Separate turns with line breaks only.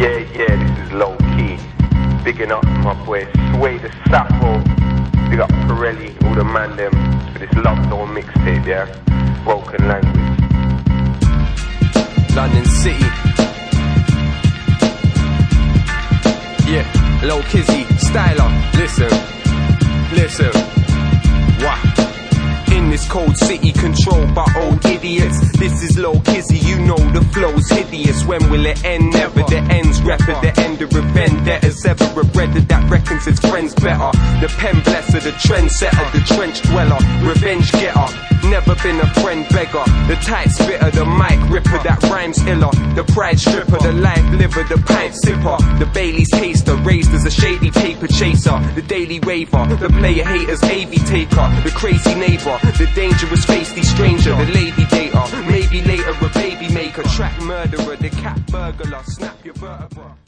Yeah, this is Low Key. Bigging up my boy Sway the Sappho. Big up Pirelli, all the man them for this Love Zone mixtape, yeah? Broken language.
London City. Yeah, Low Kizzy, Styler, listen. What? In this cold city controlled by old idiots, this is Low Kizzy, you know the flow's hideous. When will it end? Never. The end's rapid, the end of a vendettas. Ever a brother that reckons his friends better. The pen blesser, the trendsetter, the trench dweller, revenge getter. Never been a friend beggar. The tight spitter, the mic ripper that rhymes iller. The pride stripper, the life liver, the pint sipper. The Bailey's taster, raised as a shady paper chaser. The daily raver, the player haters AV taker. The crazy neighbor, the dangerous feisty stranger. The lady dater, maybe later a baby maker. Track murderer, the cat burglar, snap your vertebra.